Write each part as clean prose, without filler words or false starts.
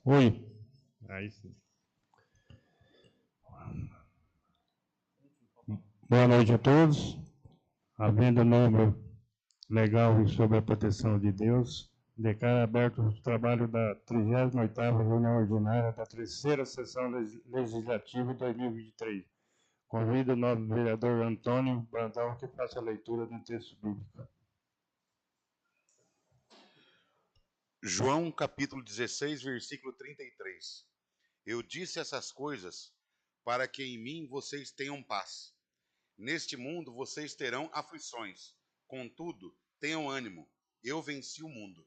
Oi. Aí sim. Boa noite a todos. Havendo número legal e sob a proteção de Deus, declaro aberto o trabalho da 38ª reunião ordinária da terceira sessão legislativa de 2023. Convido o novo vereador Antônio Brandão que faça a leitura do texto bíblico. João capítulo 16, versículo 33. Eu disse essas coisas para que em mim vocês tenham paz. Neste mundo vocês terão aflições. Contudo, tenham ânimo. Eu venci o mundo.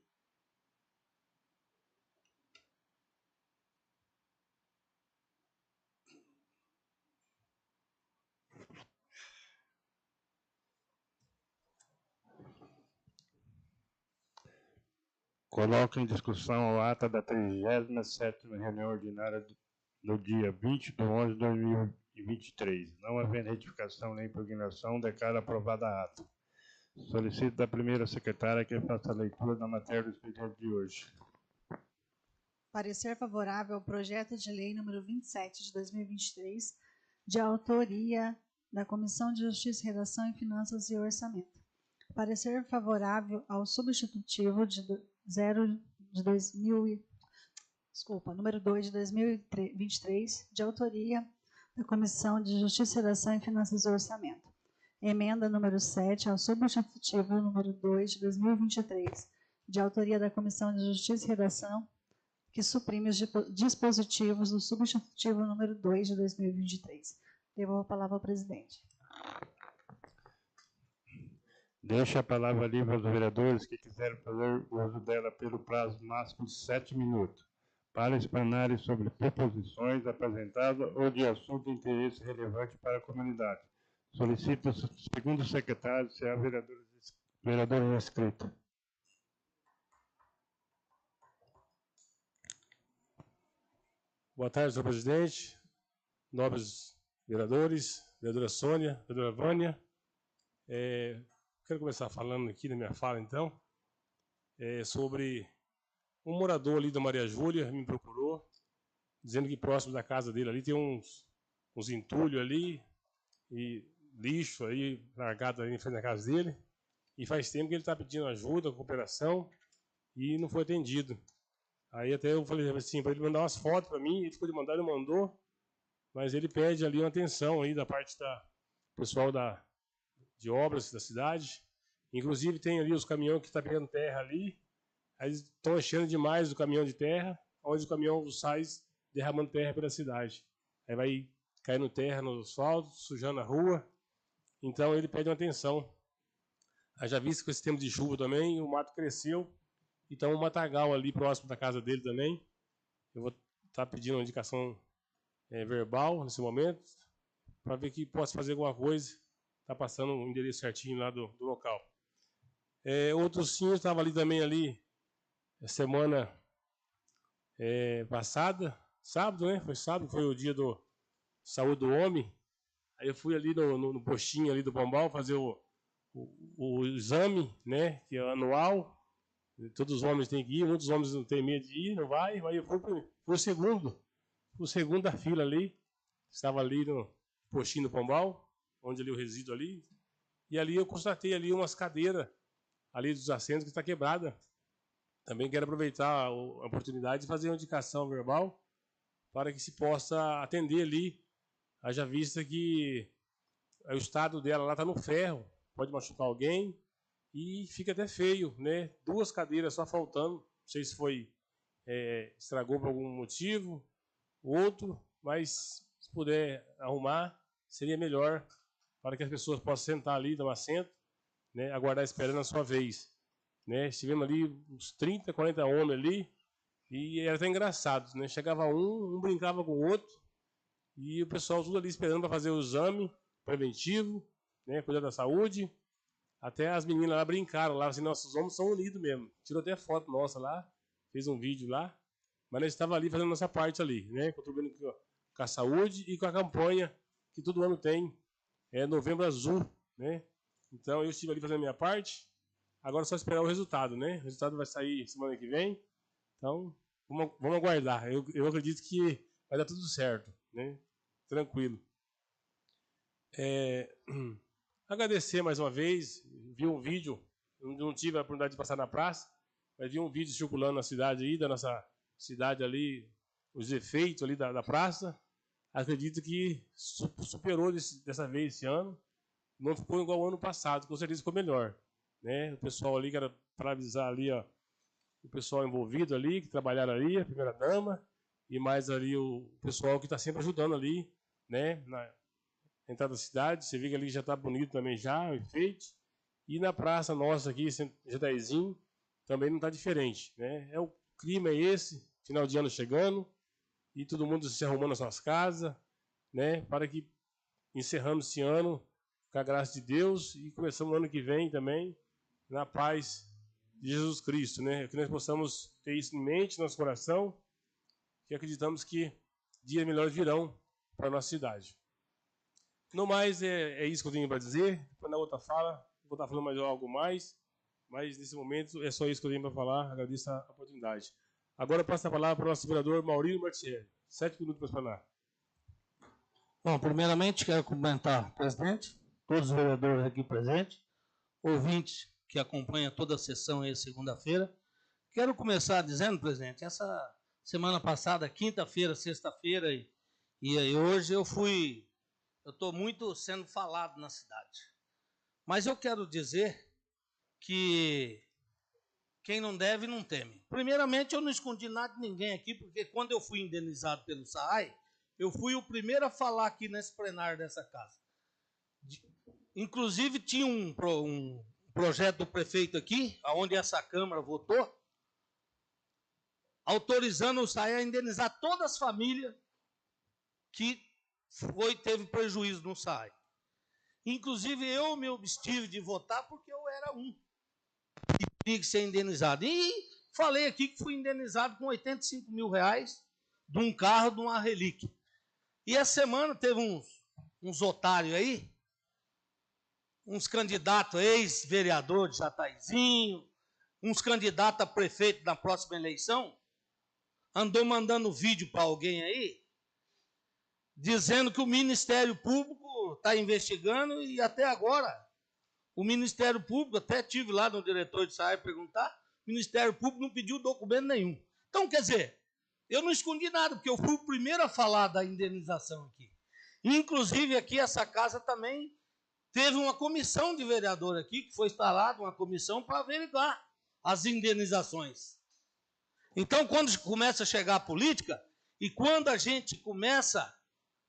Coloco em discussão o ata da 37ª reunião ordinária do dia 20 de 11 de 2023. Não havendo retificação nem impugnação, declaro aprovada a ata. Solicito da primeira secretária que faça a leitura da matéria do expediente de hoje. Parecer favorável ao projeto de lei número 27 de 2023, de autoria da Comissão de Justiça, Redação e Finanças e Orçamento. Parecer favorável ao substitutivo número 2 de 2023, de autoria da Comissão de Justiça, Redação e Finanças e Orçamento. Emenda número 7 ao substitutivo número 2 de 2023, de autoria da Comissão de Justiça e Redação, que suprime os dispositivos do substitutivo número 2 de 2023. Devolvo a palavra ao presidente. Deixo a palavra livre aos vereadores que quiserem fazer uso dela pelo prazo máximo de 7 minutos, para explanarem sobre proposições apresentadas ou de assunto de interesse relevante para a comunidade. Solicito, segundo o secretário, se há vereador inscrito. Boa tarde, senhor presidente, nobres vereadores, vereadora Sônia, vereadora Vânia. Quero começar falando aqui na minha fala, então, sobre um morador ali da Maria Júlia, me procurou, dizendo que próximo da casa dele ali tem uns entulhos ali, e lixo aí largado ali em frente da casa dele, e faz tempo que ele está pedindo ajuda, cooperação, e não foi atendido. Aí até eu falei assim, para ele mandar umas fotos para mim, ele ficou de mandar, ele mandou, mas ele pede ali uma atenção aí da parte da pessoal de obras da cidade. Inclusive tem ali os caminhões que estão pegando terra ali, aí eles estão enchendo demais o caminhão de terra, onde o caminhão sai derramando terra pela cidade. Aí vai caindo terra no asfalto, sujando a rua, então ele pede uma atenção. Haja visto com esse tempo de chuva também, o mato cresceu, então um matagal ali próximo da casa dele também. Eu vou estar pedindo uma indicação verbal nesse momento, para ver que possa fazer alguma coisa. Está passando o endereço certinho lá do local. Outros senhores estavam ali também, ali, semana passada, sábado, né? Foi sábado, foi o dia do Saúde do Homem. Aí eu fui ali no postinho ali do Pombal fazer o exame, né? Que é anual. Todos os homens têm que ir, muitos homens não têm medo de ir, não vai. Aí eu fui pro segundo da fila ali. Estava ali no postinho do Pombal, onde ali eu resido ali. E ali eu constatei ali umas cadeiras ali dos assentos que está quebrada. Também quero aproveitar a oportunidade de fazer uma indicação verbal para que se possa atender ali, haja vista que o estado dela lá está no ferro, pode machucar alguém e fica até feio, né? 2 cadeiras só faltando, não sei se foi estragou por algum motivo, outro, mas se puder arrumar, seria melhor para que as pessoas possam sentar ali, dar um assento, né? Aguardar esperando a sua vez. Né? Estivemos ali uns 30, 40 homens ali, e era até engraçado, né? Chegava um brincava com o outro, e o pessoal tudo ali esperando para fazer o exame preventivo, né? Cuidar da saúde. Até as meninas lá brincaram, lá assim, nossos homens são unidos mesmo. Tirou até foto nossa lá, fez um vídeo lá, mas nós estávamos ali fazendo nossa parte ali, né? Contribuindo com a saúde e com a campanha que todo ano tem, Novembro Azul, né? Então eu estive ali fazendo a minha parte. Agora é só esperar o resultado, né? O resultado vai sair semana que vem. Então, vamos aguardar. Eu acredito que vai dar tudo certo, né? Tranquilo. Agradecer mais uma vez. Vi um vídeo, não tive a oportunidade de passar na praça, mas vi um vídeo circulando na cidade aí, da nossa cidade ali, os efeitos ali da praça. Acredito que superou dessa vez esse ano. Não ficou igual ao ano passado, com certeza ficou melhor, né? O pessoal ali, quero parabenizar ali, ó, o pessoal envolvido ali, que trabalharam ali, a primeira-dama, e mais ali o pessoal que está sempre ajudando ali, né? Na entrada da cidade, você vê que ali já está bonito também já, o efeito. E na praça nossa aqui, Jataizinho, também não está diferente, né? O clima é esse, final de ano chegando, e todo mundo se arrumando nas suas casas, né? Para que encerramos esse ano com a graça de Deus e começamos o ano que vem também na paz de Jesus Cristo, né? Que nós possamos ter isso em mente, no nosso coração, que acreditamos que dias melhores virão para a nossa cidade. No mais, é isso que eu tenho para dizer. Depois na outra fala, vou estar falando mais algo mais, mas nesse momento é só isso que eu tenho para falar. Agradeço a oportunidade. Agora eu passo a palavra para o nosso vereador Maurílio Martielli. 7 minutos para explanar. Bom, primeiramente quero cumprimentar o presidente, todos os vereadores aqui presentes, ouvintes que acompanham toda a sessão aí segunda-feira. Quero começar dizendo, presidente, essa semana passada, quinta-feira, sexta-feira e hoje eu estou muito sendo falado na cidade. Mas eu quero dizer que quem não deve não teme. Primeiramente, eu não escondi nada de ninguém aqui, porque quando eu fui indenizado pelo SAAI, eu fui o primeiro a falar aqui nesse plenário dessa casa. Inclusive, tinha um projeto do prefeito aqui, onde essa Câmara votou, autorizando o SAAI a indenizar todas as famílias que teve prejuízo no SAAI. Inclusive, eu me abstive de votar porque eu era um que tinha que ser indenizado. E falei aqui que fui indenizado com R$85 mil de um carro, de uma relíquia. E essa semana teve uns otários aí, uns candidatos ex-vereador de Jataizinho, uns candidatos a prefeito na próxima eleição, andou mandando vídeo para alguém aí, dizendo que o Ministério Público está investigando e até agora o Ministério Público, até tive lá no diretor de SAAI perguntar, o Ministério Público não pediu documento nenhum. Então, quer dizer, eu não escondi nada, porque eu fui o primeiro a falar da indenização aqui. Inclusive, aqui, essa casa também teve uma comissão de vereador aqui, que foi instalada uma comissão para averiguar as indenizações. Então, quando começa a chegar a política, e quando a gente começa a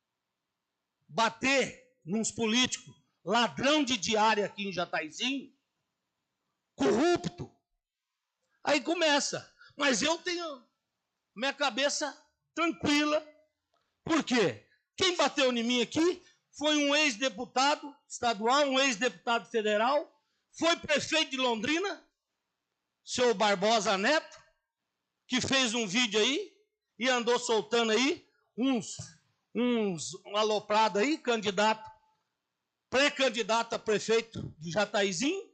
bater nos políticos, ladrão de diária aqui em Jataizinho, corrupto, aí começa. Mas eu tenho minha cabeça tranquila. Por quê? Quem bateu em mim aqui foi um ex-deputado estadual, um ex-deputado federal, foi prefeito de Londrina, seu Barbosa Neto, que fez um vídeo aí e andou soltando aí uns aloprados aí, pré-candidato a prefeito de Jataizinho,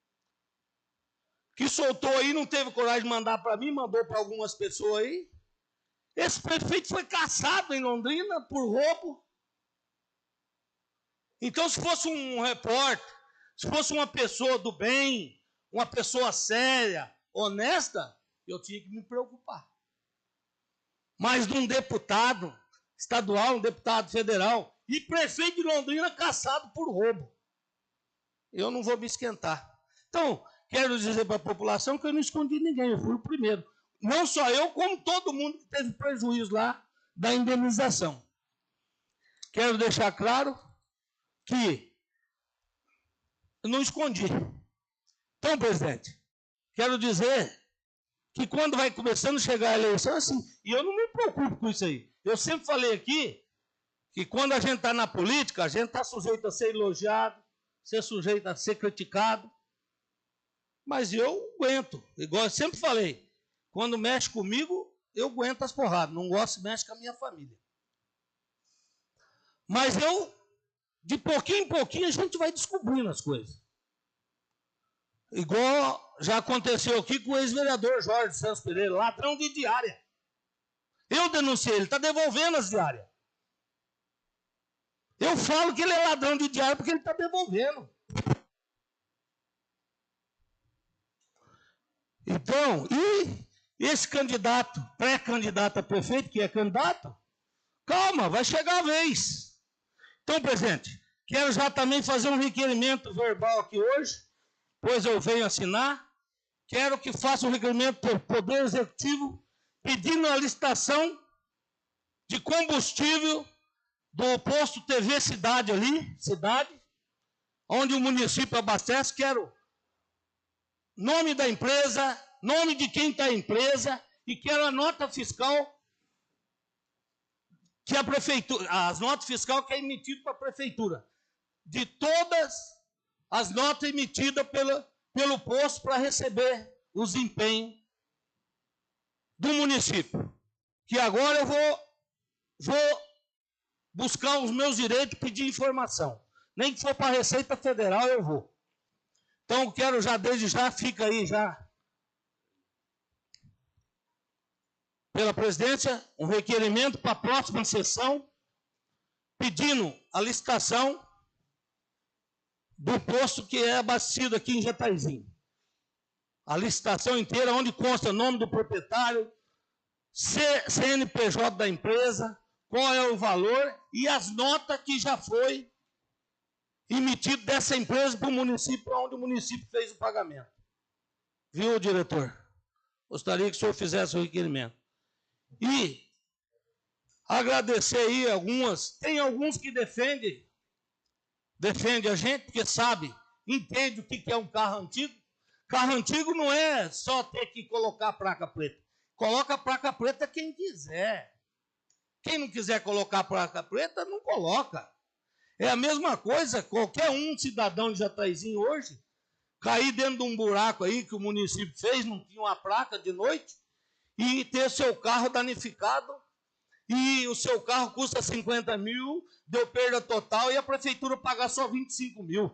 que soltou aí, não teve coragem de mandar para mim, mandou para algumas pessoas aí. Esse prefeito foi caçado em Londrina por roubo. Então, se fosse um repórter, se fosse uma pessoa do bem, uma pessoa séria, honesta, eu tinha que me preocupar. Mas de um deputado estadual, um deputado federal e prefeito de Londrina caçado por roubo, eu não vou me esquentar. Então, quero dizer para a população que eu não escondi ninguém, eu fui o primeiro. Não só eu, como todo mundo que teve prejuízo lá da indenização. Quero deixar claro que eu não escondi. Então, presidente, quero dizer que quando vai começando a chegar a eleição, assim, e eu não me preocupo com isso aí. Eu sempre falei aqui que quando a gente está na política, a gente está sujeito a ser elogiado, ser sujeito a ser criticado, mas eu aguento. Igual eu sempre falei, quando mexe comigo, eu aguento as porradas. Não gosto, mexe com a minha família. Mas de pouquinho em pouquinho, a gente vai descobrindo as coisas. Igual já aconteceu aqui com o ex-vereador Jorge Santos Pereira, ladrão de diária. Eu denunciei, ele está devolvendo as diárias. Eu falo que ele é ladrão de diária porque ele está devolvendo. Então, e esse candidato, pré-candidato a prefeito, que é candidato, calma, vai chegar a vez. Então, presidente, quero já também fazer um requerimento verbal aqui hoje, pois eu venho assinar. Quero que faça um requerimento pelo Poder Executivo pedindo a licitação de combustível do posto TV Cidade ali, onde o município abastece. Quero nome da empresa, nome de quem está a empresa e quero a nota fiscal que a prefeitura, as notas fiscais que é emitido para a prefeitura, de todas as notas emitidas pelo posto para receber os empenhos do município. Que agora eu vou buscar os meus direitos, pedir informação. Nem que for para a Receita Federal, eu vou. Então, quero já, desde já, fica aí já, pela presidência, um requerimento para a próxima sessão, pedindo a licitação do posto que é abastecido aqui em Jataizinho. A licitação inteira, onde consta o nome do proprietário, CNPJ da empresa, qual é o valor e as notas que já foi emitido dessa empresa para o município, onde o município fez o pagamento. Viu, diretor? Gostaria que o senhor fizesse o requerimento. E agradecer aí tem alguns que defendem a gente, porque sabe, entende o que é um carro antigo. Carro antigo não é só ter que colocar a placa preta. Coloca a placa preta quem quiser. Quem não quiser colocar a placa preta, não coloca. É a mesma coisa, qualquer cidadão de Jataizinho hoje, cair dentro de um buraco aí que o município fez, não tinha uma placa de noite, e ter seu carro danificado, e o seu carro custa 50 mil, deu perda total, e a prefeitura pagar só 25 mil.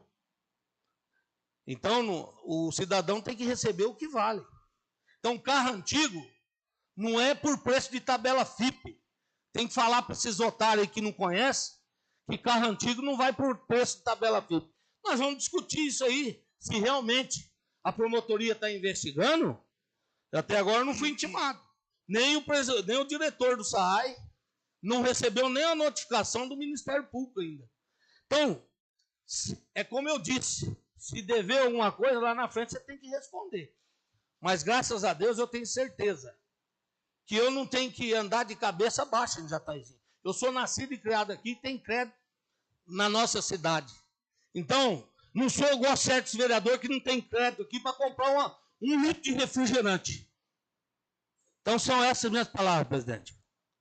Então, o cidadão tem que receber o que vale. Então, carro antigo não é por preço de tabela FIP. Tem que falar para esses otários aí que não conhecem, que carro antigo não vai por preço de tabela FIP. Nós vamos discutir isso aí, se realmente a promotoria está investigando. Até agora não fui intimado. Nem o diretor do SAAI não recebeu nem a notificação do Ministério Público ainda. Então, é como eu disse, se dever alguma coisa lá na frente, você tem que responder. Mas graças a Deus eu tenho certeza que eu não tenho que andar de cabeça baixa em Jataizinho. Eu sou nascido e criado aqui e tenho crédito na nossa cidade. Então, não sou igual a certos vereadores que não tem crédito aqui para comprar um litro de refrigerante. Então, são essas minhas palavras, presidente.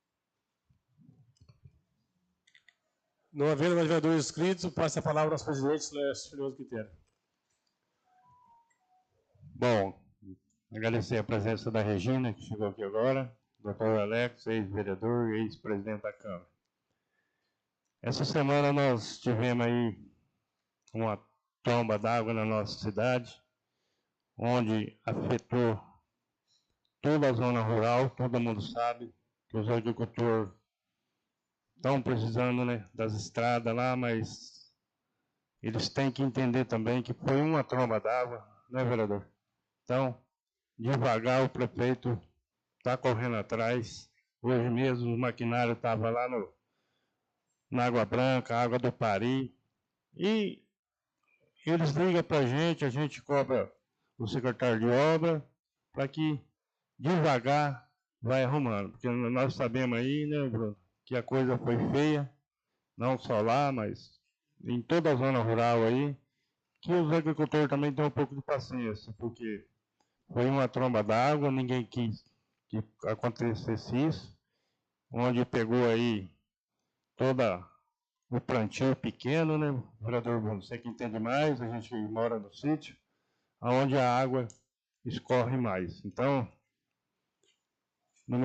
Não havendo mais vereadores inscritos, passo a palavra aos presidentes, Filhoso Quitério. Bom, agradecer a presença da Regina, que chegou aqui agora, doutor Alex, ex-vereador e ex-presidente da Câmara. Essa semana nós tivemos aí uma tromba d'água na nossa cidade, onde afetou toda a zona rural. Todo mundo sabe que os agricultores estão precisando, né, das estradas lá, mas eles têm que entender também que foi uma tromba d'água, né, vereador? Então, devagar, o prefeito está correndo atrás. Hoje mesmo o maquinário estava lá na Água Branca, Água do Pari, e eles ligam para a gente cobra o secretário de obra para que devagar vai arrumando. Porque nós sabemos aí, né, Bruno, que a coisa foi feia, não só lá, mas em toda a zona rural aí, que os agricultores também têm um pouco de paciência, porque foi uma tromba d'água, ninguém quis que acontecesse isso, onde pegou aí toda o plantio pequeno, né, vereador Bruno? Você que entende mais, a gente mora no sítio, onde a água escorre mais. Então, no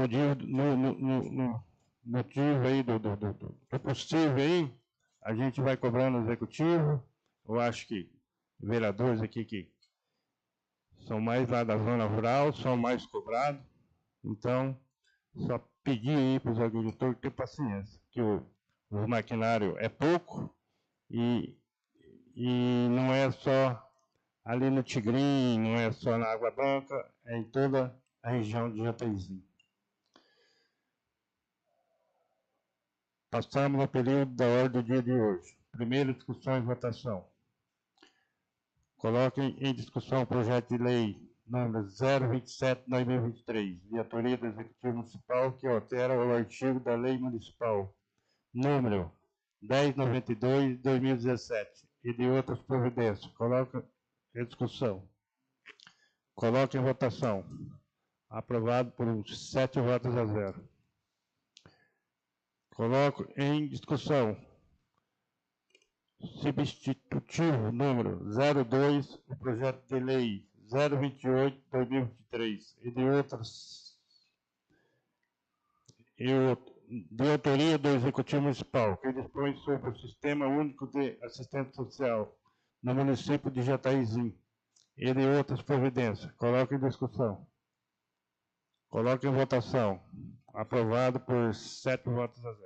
motivo aí do possível aí, a gente vai cobrando o executivo. Eu acho que vereadores aqui que são mais lá da zona rural, são mais cobrados. Então, Só pedir aí para os agricultores ter paciência, que o maquinário é pouco e não é só ali no Tigrim, não é só na Água Branca, é em toda a região de Jataizinho. Passamos ao período da ordem do dia de hoje. Primeira discussão e votação. Coloquem em discussão o projeto de lei número 027/2023, de autoria do Executivo Municipal, que altera o artigo da Lei Municipal número 1092/2017 e de outras providências. Coloca em discussão. Coloca em votação. Aprovado por 7 votos a 0. Coloco em discussão. Substitutivo número 02, o projeto de lei 028/2023 e de outras de autoria do Executivo Municipal, que dispõe sobre o Sistema Único de Assistência Social no município de Jataizinho e de outras providências. Coloque em discussão. Coloque em votação. Aprovado por 7 votos a 0.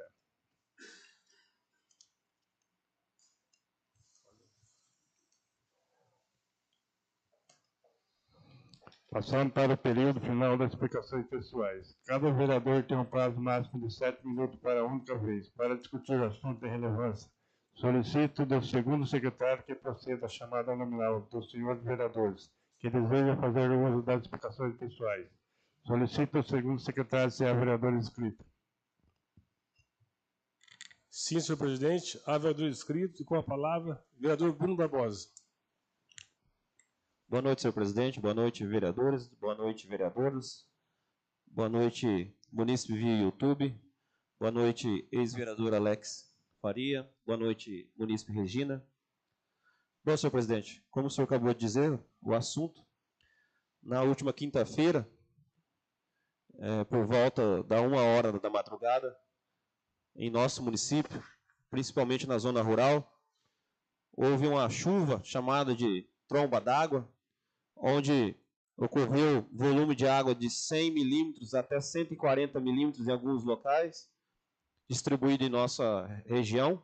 Passando para o período final das explicações pessoais. Cada vereador tem um prazo máximo de 7 minutos para a única vez. Para discutir o assunto de relevância, solicito do segundo secretário que proceda à chamada nominal dos senhores vereadores que desejam fazer o uso das explicações pessoais. Solicito ao segundo secretário se há vereador inscrito. Sim, senhor presidente. Há vereador inscrito e com a palavra, vereador Bruno Barbosa. Boa noite, senhor presidente. Boa noite, vereadores. Boa noite, vereadoras. Boa noite, munícipe via YouTube. Boa noite, ex-vereador Alex Faria. Boa noite, munícipe Regina. Bom, senhor presidente, como o senhor acabou de dizer, o assunto, na última quinta-feira, por volta da 1h da madrugada, em nosso município, principalmente na zona rural, houve uma chuva chamada de tromba d'água, onde ocorreu volume de água de 100 milímetros até 140 milímetros em alguns locais, distribuído em nossa região.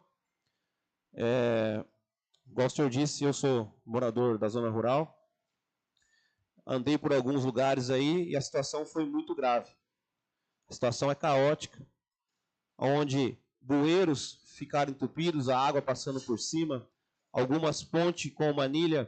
Igual o senhor disse, eu sou morador da zona rural, andei por alguns lugares aí e a situação foi muito grave. A situação é caótica, onde bueiros ficaram entupidos, a água passando por cima, algumas pontes com manilha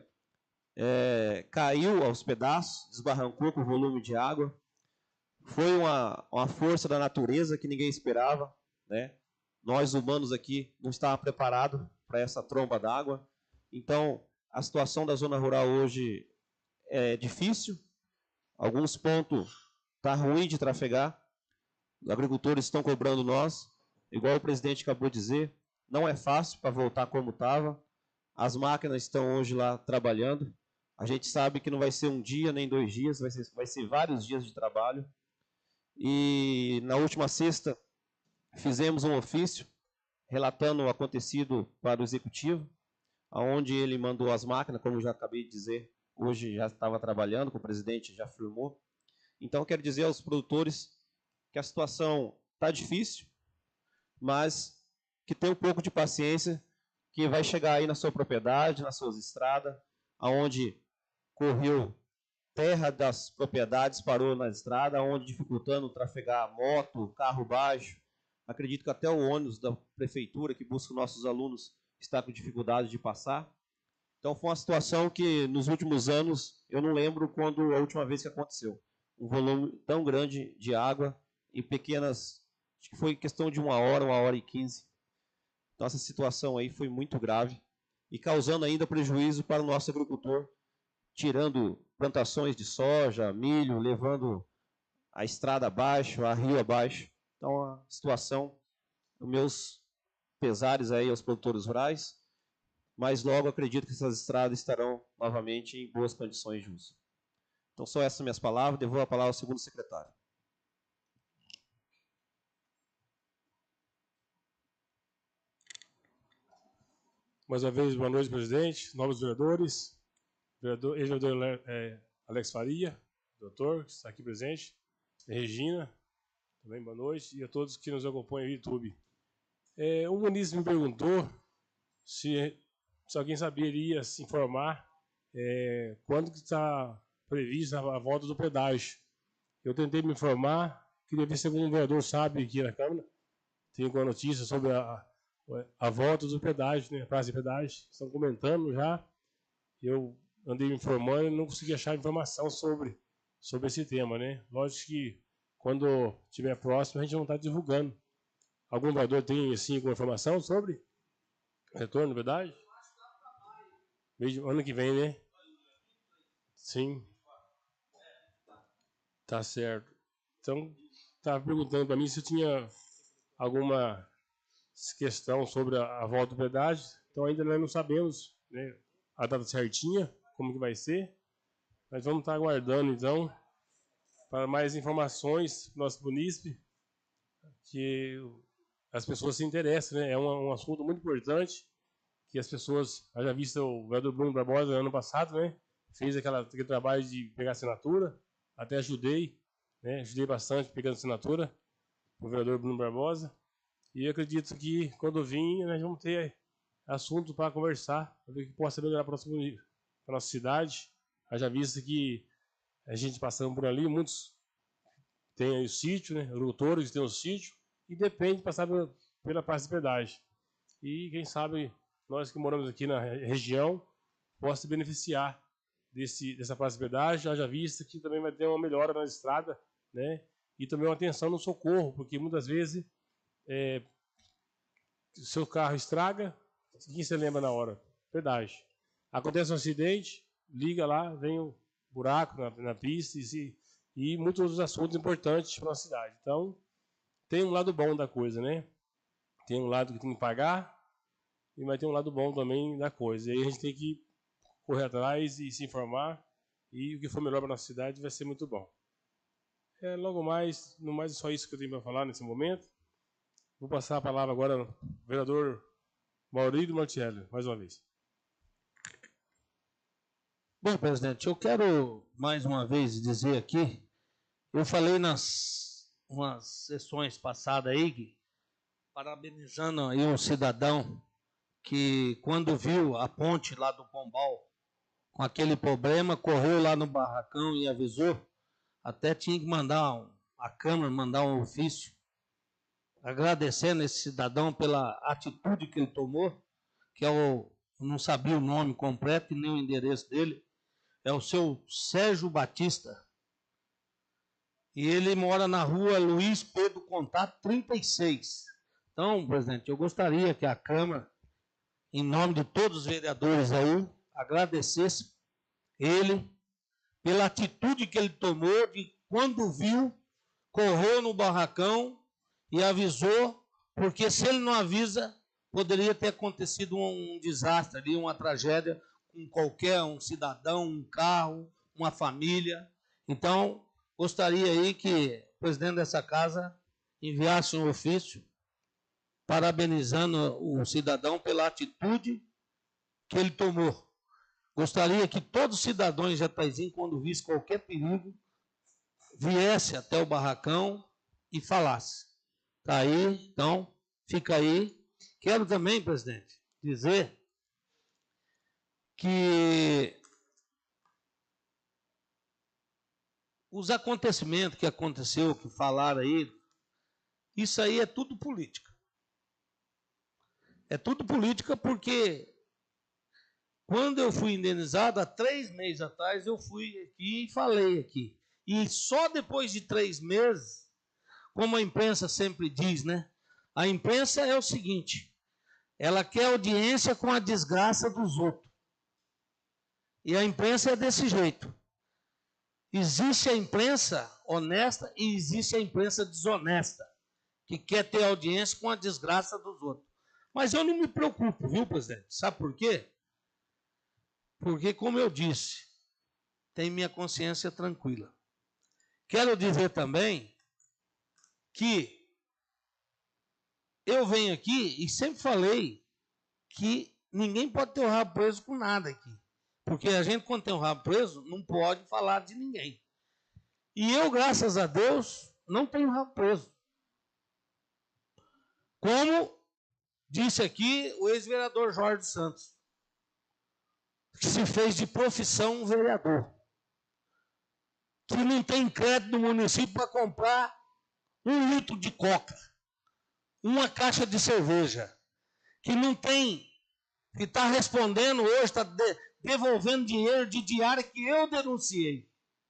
caiu aos pedaços, desbarrancou com o volume de água. Foi uma força da natureza que ninguém esperava, né? Nós, humanos aqui, não estávamos preparados para essa tromba d'água. Então, a situação da zona rural hoje é difícil. Alguns pontos está ruim de trafegar. Os agricultores estão cobrando nós. Igual o presidente acabou de dizer, não é fácil para voltar como estava. As máquinas estão hoje lá trabalhando. A gente sabe que não vai ser um dia nem 2 dias, vai ser vários dias de trabalho. E na última sexta, fizemos um ofício relatando o acontecido para o Executivo, onde ele mandou as máquinas, como já acabei de dizer, hoje já estava trabalhando, que o presidente já afirmou. Então, quero dizer aos produtores que a situação está difícil, mas que tem um pouco de paciência, que vai chegar aí na sua propriedade, nas suas estradas, aonde correu terra das propriedades, parou na estrada, onde dificultando trafegar moto, carro baixo. Acredito que até o ônibus da prefeitura que busca nossos alunos está com dificuldade de passar. Então foi uma situação que nos últimos anos eu não lembro quando a última vez que aconteceu. Um volume tão grande de água em pequenas, acho que foi questão de 1h e 15. Então essa situação aí foi muito grave e causando ainda prejuízo para o nosso agricultor, tirando plantações de soja, milho, levando a estrada abaixo, a rio abaixo. Então, a situação, os meus pesares aí aos produtores rurais, mas logo acredito que essas estradas estarão novamente em boas condições de uso. Então, só essas minhas palavras, devolvo a palavra ao segundo secretário. Mais uma vez, boa noite, presidente, novos vereadores, ex-vereador Alex Faria, doutor, que está aqui presente, Regina, Também boa noite. E a todos que nos acompanham no YouTube. O Muniz me perguntou se alguém saberia se informar quando que está prevista a volta do pedágio. Eu tentei me informar, queria ver se algum vereador sabe aqui na Câmara. Tem alguma notícia sobre a volta do pedágio, né? Praça de pedágio. Estão comentando já. Eu andei me informando e não consegui achar informação sobre esse tema, né? Lógico que quando estiver próximo a gente não está divulgando. Algum vereador tem assim alguma informação sobre retorno do pedágio? Ano que vem, né? Sim. Tá certo. Então, estava perguntando para mim se eu tinha alguma questão sobre a volta do pedágio. Então, ainda nós não sabemos, né, a data certinha, como que vai ser. Mas vamos estar aguardando, então, para mais informações do nosso munícipe, que as pessoas se interessam, né? É um assunto muito importante, que as pessoas, já visto o vereador Bruno Barbosa ano passado, né? Fez aquele trabalho de pegar assinatura, até ajudei, né? Ajudei bastante pegando assinatura o vereador Bruno Barbosa. E eu acredito que quando vir, nós vamos ter assunto para conversar, para ver o que possa melhorar para a nossa cidade. Já visto que a gente passando por ali, muitos têm aí o sítio, né? Agricultores têm o sítio, e depende de passar pela praça de pedágio. E quem sabe nós que moramos aqui na região possa se beneficiar dessa praça de pedágio, já visto que também vai ter uma melhora na estrada, né? E também uma atenção no socorro, porque muitas vezes o seu carro estraga, quem você lembra na hora? Pedágio. Acontece um acidente, liga lá, vem um buraco na pista e muitos outros assuntos importantes para a cidade. Então, tem um lado bom da coisa, né? Tem um lado que tem que pagar, e vai ter um lado bom também da coisa. E aí a gente tem que correr atrás e se informar, e o que for melhor para a nossa cidade vai ser muito bom. Logo mais, no mais é só isso que eu tenho para falar nesse momento. Vou passar a palavra agora ao vereador Maurílio Martiello, mais uma vez. Bom, presidente, eu quero mais uma vez dizer aqui, eu falei umas sessões passadas aí, parabenizando aí um cidadão que quando viu a ponte lá do Pombal com aquele problema, correu lá no barracão e avisou, até tinha que mandar a Câmara mandar um ofício agradecendo esse cidadão pela atitude que ele tomou, que não sabia o nome completo e nem o endereço dele, é o seu Sérgio Batista. E ele mora na rua Luiz Pedro Contato 36. Então, presidente, eu gostaria que a Câmara, em nome de todos os vereadores aí, agradecesse ele pela atitude que ele tomou de quando viu, correu no barracão e avisou, porque se ele não avisa, poderia ter acontecido um desastre ali, uma tragédia com um cidadão, um carro, uma família. Então, gostaria aí que o presidente dessa casa enviasse um ofício parabenizando o cidadão pela atitude que ele tomou. Gostaria que todos os cidadãos de Jataizinho, quando visse qualquer perigo, viesse até o barracão e falasse. Está aí, então, fica aí. Quero também, presidente, dizer que os acontecimentos que aconteceu, que falaram aí, isso aí é tudo política. É tudo política porque quando eu fui indenizado, há 3 meses atrás, eu fui aqui e falei aqui. E só depois de 3 meses, como a imprensa sempre diz, né? A imprensa é o seguinte, ela quer audiência com a desgraça dos outros. E a imprensa é desse jeito. Existe a imprensa honesta e existe a imprensa desonesta, que quer ter audiência com a desgraça dos outros. Mas eu não me preocupo, viu, presidente? Sabe por quê? Porque, como eu disse, tem minha consciência tranquila. Quero dizer também que eu venho aqui e sempre falei que ninguém pode ter o rabo preso com nada aqui. Porque a gente, quando tem o rabo preso, não pode falar de ninguém. E eu, graças a Deus, não tenho rabo preso. Como disse aqui o ex-vereador Jorge Santos, que se fez de profissão vereador, que não tem crédito no município para comprar 1 litro de coca, uma caixa de cerveja, que não tem, que está respondendo hoje, está devolvendo dinheiro de diária que eu denunciei.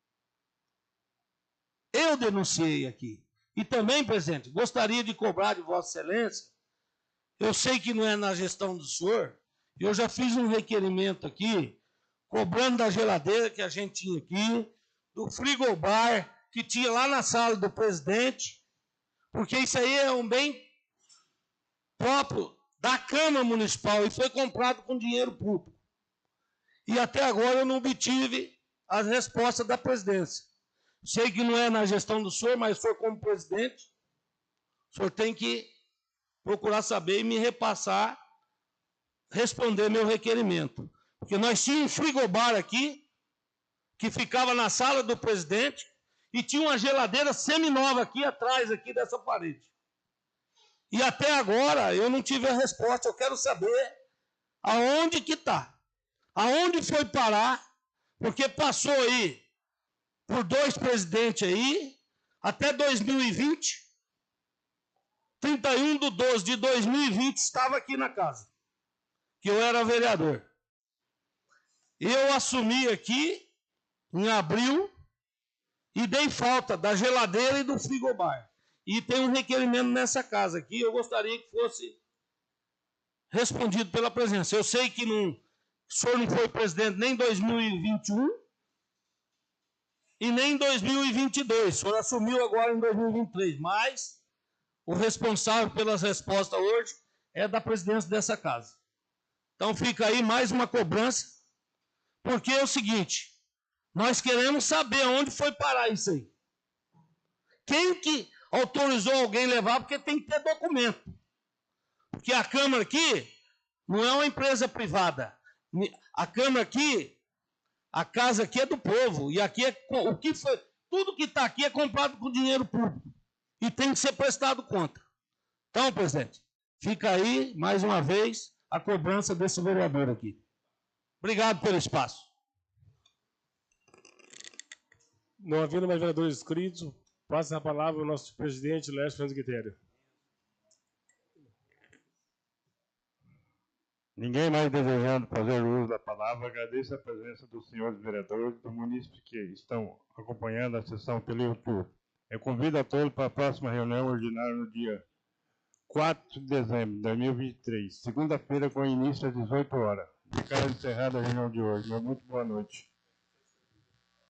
Eu denunciei aqui. E também, presidente, gostaria de cobrar de Vossa Excelência, eu sei que não é na gestão do senhor, eu já fiz um requerimento aqui, cobrando da geladeira que a gente tinha aqui, do frigobar que tinha lá na sala do presidente, porque isso aí é um bem próprio da Câmara Municipal e foi comprado com dinheiro público. E até agora eu não obtive as respostas da presidência. Sei que não é na gestão do senhor, mas o senhor como presidente, o senhor tem que procurar saber e me repassar, responder meu requerimento. Porque nós tínhamos um frigobar aqui, que ficava na sala do presidente, e tinha uma geladeira seminova aqui atrás aqui dessa parede. E até agora eu não tive a resposta. Eu quero saber aonde que está. Aonde foi parar, porque passou aí por 2 presidentes aí, até 2020, 31/12/2020, estava aqui na casa, que eu era vereador. Eu assumi aqui em abril e dei falta da geladeira e do frigobar. E tem um requerimento nessa casa aqui, eu gostaria que fosse respondido pela presença. Eu sei que o senhor não foi presidente nem em 2021 e nem em 2022. O senhor assumiu agora em 2023, mas o responsável pelas respostas hoje é da presidência dessa casa. Então fica aí mais uma cobrança, porque é o seguinte, nós queremos saber onde foi parar isso aí. Quem que autorizou alguém levar, porque tem que ter documento. Porque a Câmara aqui não é uma empresa privada. A Câmara aqui, a casa aqui é do povo. E aqui é o que foi, tudo que está aqui é comprado com dinheiro público. E tem que ser prestado conta. Então, presidente, fica aí, mais uma vez, a cobrança desse vereador aqui. Obrigado pelo espaço. Não havendo mais vereadores inscritos, passa a palavra ao nosso presidente, Lécio Fernandes Guitério. Ninguém mais desejando fazer uso da palavra, agradeço a presença dos senhores vereadores do município que estão acompanhando a sessão pelo YouTube. Eu convido a todos para a próxima reunião ordinária no dia 4 de dezembro de 2023, segunda-feira, com início às 18 horas. Ficará encerrada a reunião de hoje. Muito boa noite.